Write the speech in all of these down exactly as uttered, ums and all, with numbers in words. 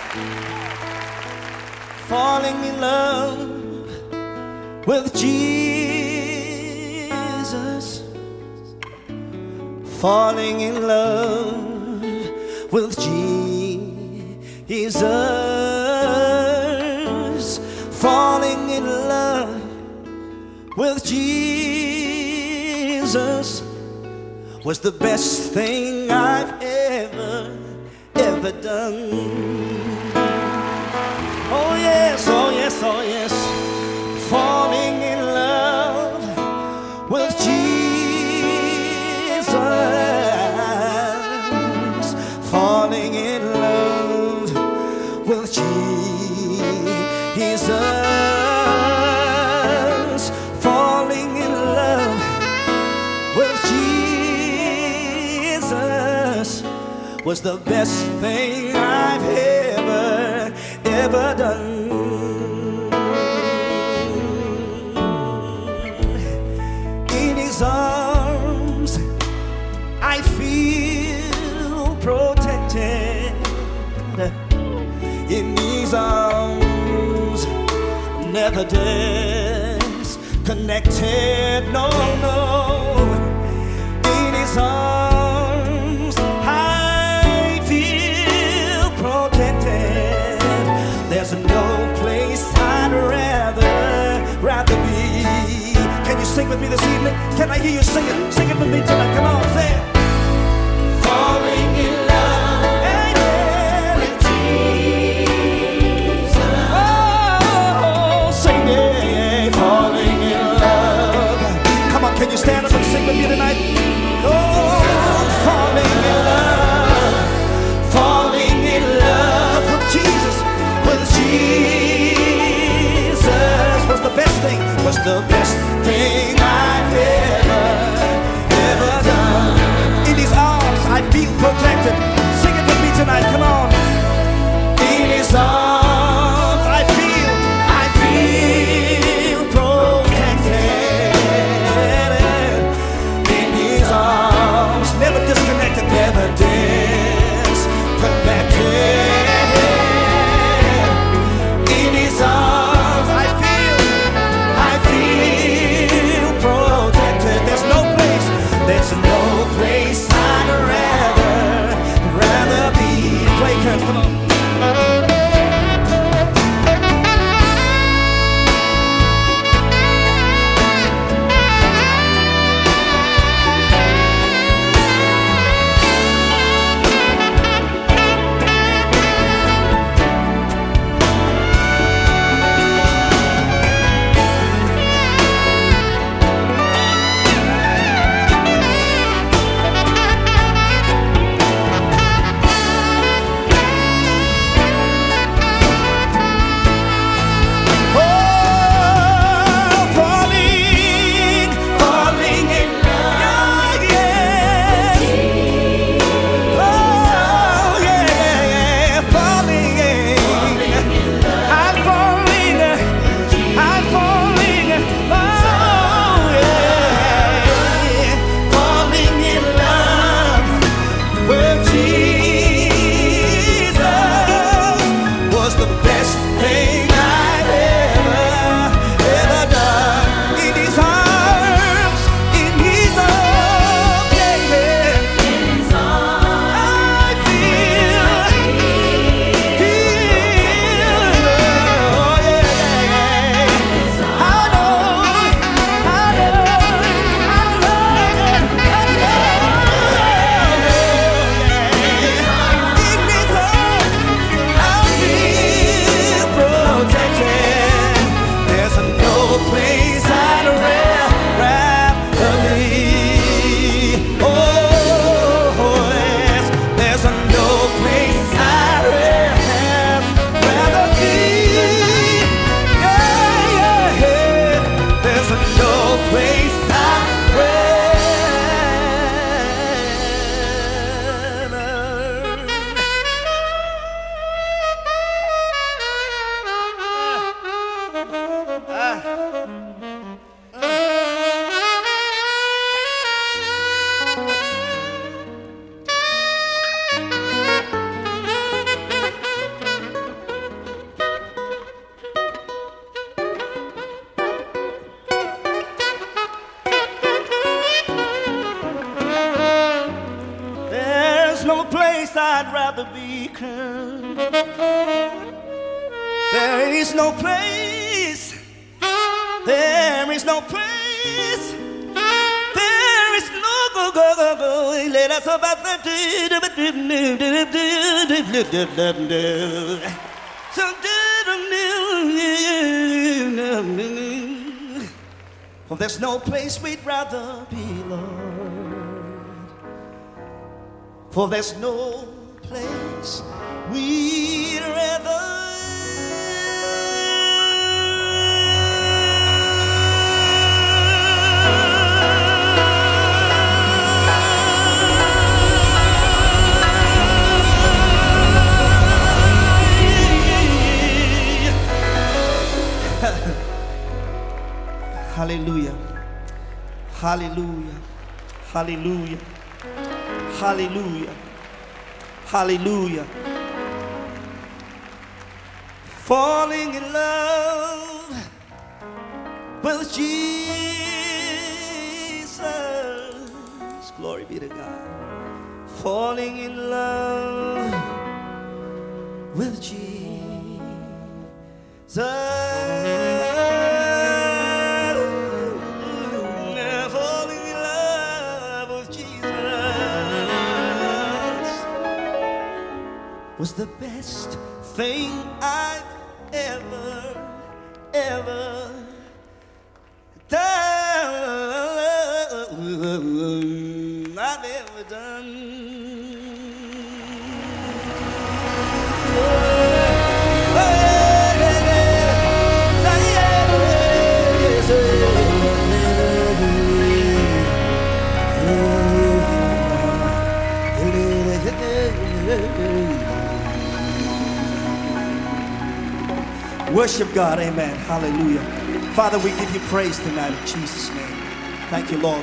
Falling in love with Jesus. Falling in love with Jesus. Falling in love with Jesus was the best thing I've ever, ever done. Oh yes, oh yes, oh yes. Falling in love with Jesus. Falling in love with Jesus. Falling in love with Jesus was the best thing I've ever, ever done. In his arms I feel protected. In his arms never disconnected. No, no. In his arms I feel protected. There's no place I'd rather, rather be. Can you sing with me this evening? Can I hear you sing it? Sing it with me tonight. Come on, say it. Falling in love with Jesus. Oh, sing it. Falling in love. Come on, can you stand up and sing with me tonight? Oh, falling in love. Falling in love with Jesus. With Jesus was the best thing. Was the best thing I've ever, ever done. I'd rather be crowned. There is no place, there is no place, there is no go go go go. Let us about the for there's no place we'd rather be, Lord. For there's no place we'd rather. Hallelujah. Hallelujah. Hallelujah. Hallelujah. Hallelujah. Falling in love with Jesus. Glory be to God. Falling in love with Jesus. Was the best thing I've ever, ever done. I've ever done. Worship God, amen. Hallelujah. Father, we give you praise tonight in Jesus' name. Thank you, Lord.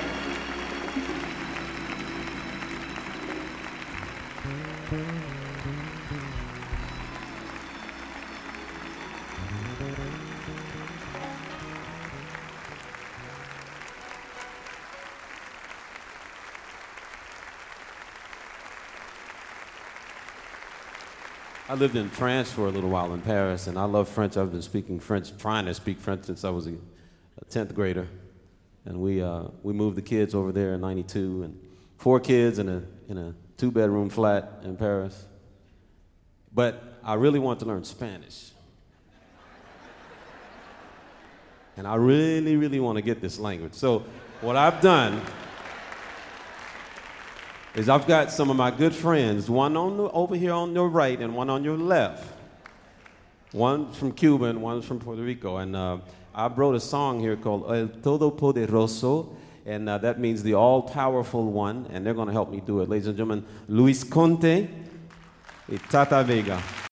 I lived in France for a little while in Paris, and I love French. I've been speaking French, trying to speak French since I was a, a tenth grader. And we uh, we moved the kids over there in ninety-two, and four kids in a in a two-bedroom flat in Paris. But I really want to learn Spanish. And I really, really want to get this language. So what I've done is I've got some of my good friends, one on the, over here on your right and one on your left. One's from Cuba and one's from Puerto Rico. And uh, I wrote a song here called El Todopoderoso, and uh, that means the all-powerful one, and they're going to help me do it. Ladies and gentlemen, Luis Conte y Tata Vega.